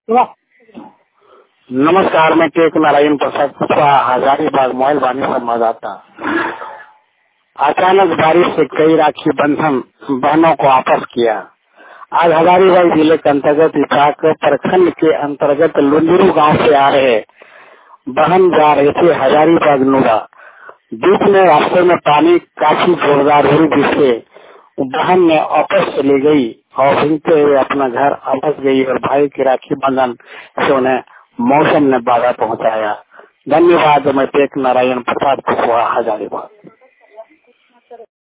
नमस्कार, मैं टेक नारायण प्रसाद कुशवाहा, हजारीबाग मोबाइल वाणी संवाददाता। अचानक बारिश से कई राखी बंधन बहनों को वापस किया। आज हजारीबाग जिले के अंतर्गत इसाक प्रखंड के अंतर्गत लुंडरू गांव से आ रहे बहन जा रहे थे हजारीबाग नूरा। बीच में रास्ते में पानी काफी जोरदार हुई, जिससे बहन ने वापस चली गई और भीगते हुए अपना घर वापस गई और भाई की राखी बंधन से उन्हें मौसम ने बाधा पहुंचाया। धन्यवाद। मैं टेक नारायण प्रसाद कुशवाहा, हजारीबाग।